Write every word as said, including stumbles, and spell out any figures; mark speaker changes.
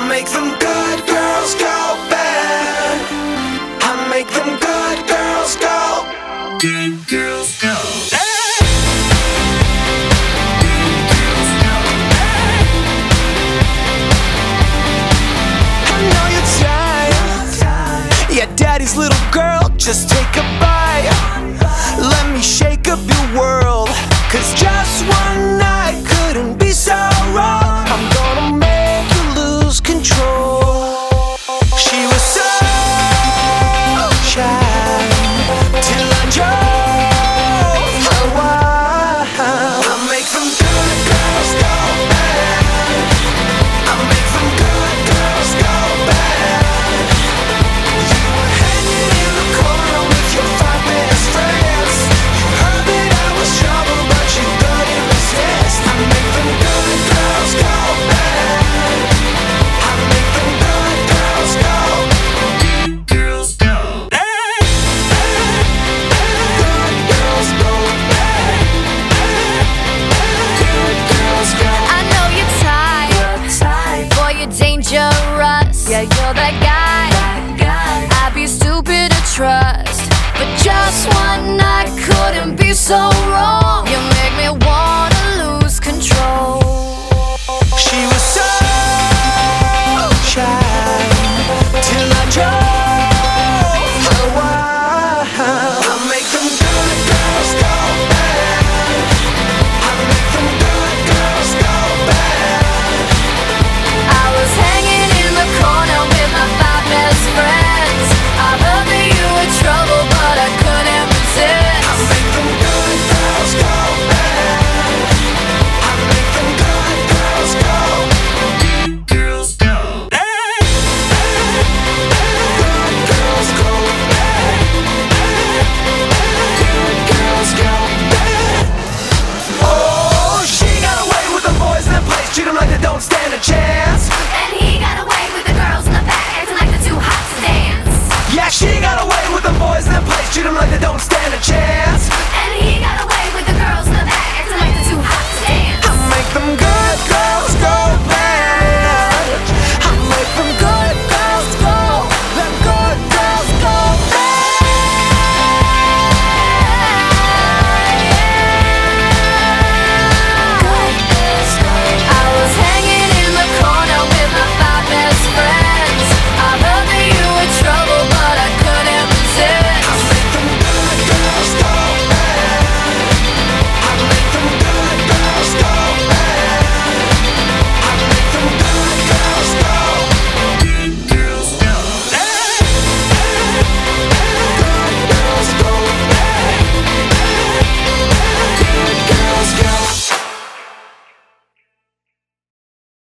Speaker 1: make them good girls go bad. I make them good girls go. Good girls go. Yeah, daddy's little girl, just take a bite. Let me shake up your world, cause just one night couldn't be so wrong. I'm gonna make you lose control. She was so shy till I drove her wild. I make them good girls go bad. I make them good girls go bad.
Speaker 2: Yeah, you're that guy, I'd be stupid to trust, but just one night couldn't be so wrong.